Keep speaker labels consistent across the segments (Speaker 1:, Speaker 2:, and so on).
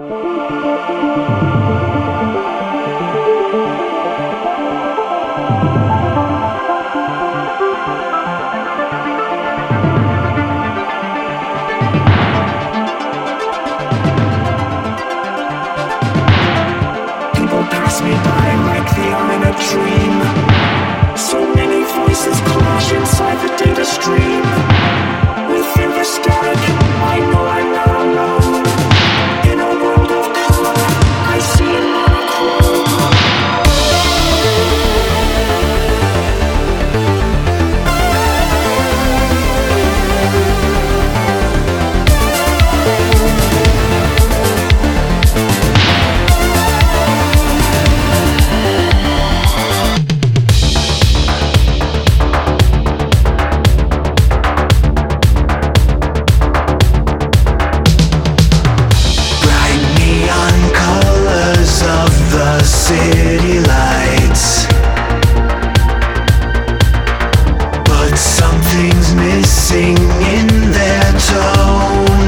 Speaker 1: People pass me by like they are in a dream. So many voices clash inside the data stream. Within the static, I know I'm not alone. In a world of color, I see it monochrome. City lights, but something's missing in their tone.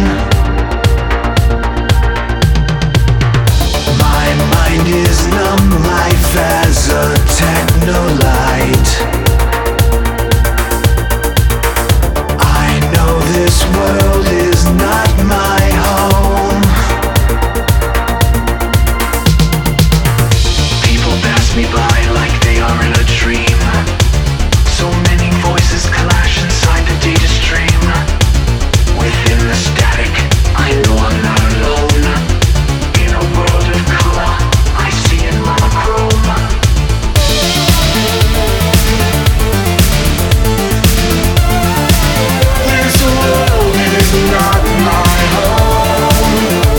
Speaker 1: My mind is numb, life as a technolight. I know this world is not my home. Me by like they are in a dream. So many voices clash inside the data stream. Within the static, I know I'm not alone. In a world of color, I see it monochrome. This world is not my home.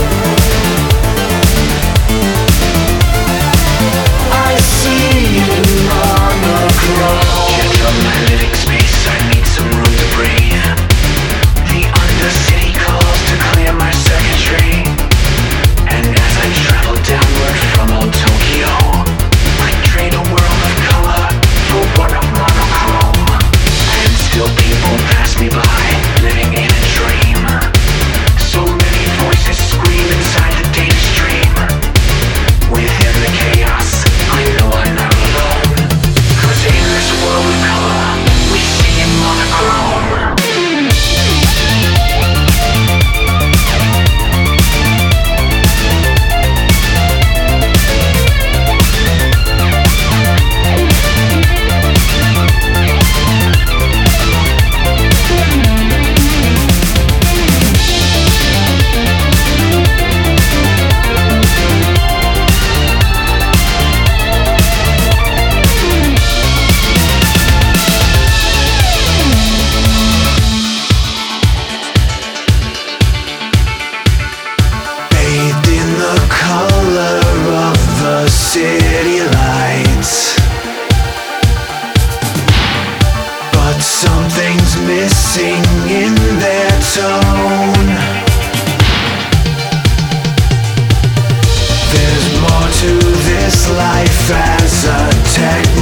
Speaker 1: I see it monochrome. Jet from my living space, I need some room to breathe. The undercity calls to clear my circuitry. And as I travel downward from old Tokyo, I trade a world of color for one of monochrome. And still people pass me by, living in a dream. So many voices scream inside the data stream. Within the chaos, I know I'm not alone. 'Cause in this world of color, we see it monochrome. City lights, but something's missing in their tone. There's more to this life as a tech